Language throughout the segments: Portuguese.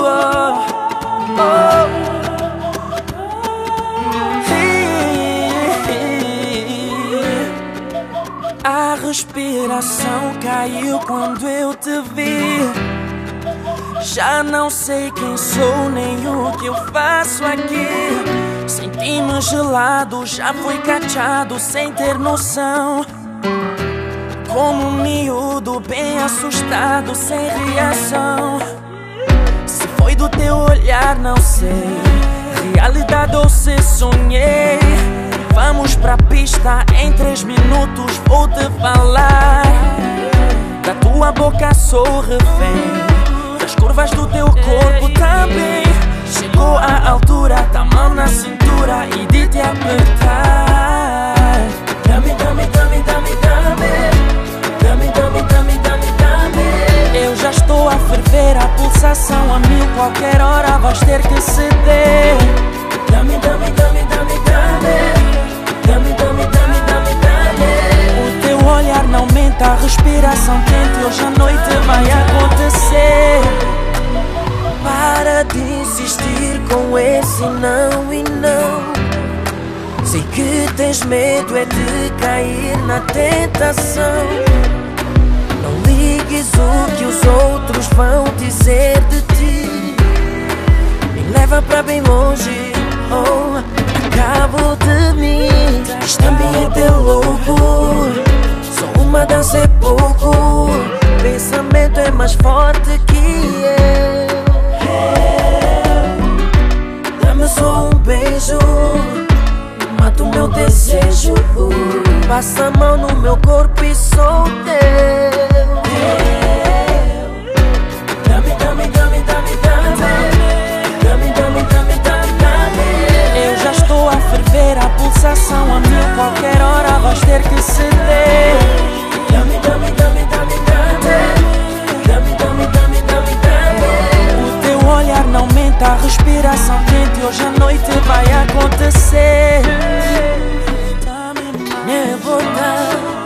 A respiração caiu quando eu te vi. Já não sei quem sou nem o que eu faço aqui. Senti-me gelado, já fui cachado sem ter noção. Como um miúdo bem assustado, sem reação. Se foi do teu olhar, não sei, realidade ou se sonhei. Vamos pra pista, em 3 minutos vou te falar. Da tua boca sou refém, das curvas do teu corpo também. Chegou a altura da mão na cintura e de te apertar. Dame, dame, dame, dame, dame. Dame, dame, dame, dame, dame. Eu já estou a ferver, a pulsação a mil. Qualquer hora vais ter que ceder. Dame, dame, dame, dame, dame. Dame, dame, dame, dame, dame. O teu olhar não mente, a respiração quente. Hoje à noite vai acontecer. Para de insistir com esse não e não. Sei que tens medo é de cair na tentação. Não ligues o que os outros vão dizer de ti. Me leva pra bem longe, oh, acabo de mim. Este ambiente é louco, só uma dança é pouco. Pensamento é mais forte que eu. Dá-me só um beijo, mata o meu desejo. Passa a mão no meu corpo e sou teu. Dame, dame, dame, dame, dame. Dame, dame, dame, dame, dame. Eu já estou a ferver, a pulsação a mil. Qualquer hora vais ter que ceder. Dame, dame, dame, dame, dame. Dame, dame, dame, dame, dame. O teu olhar não mente, a respiração quente. Hoje à noite vai acontecer. Ne vota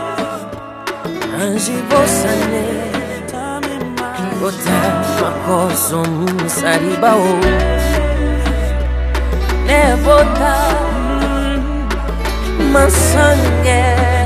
anji bosane vota makoso musaribao. Ne vota masange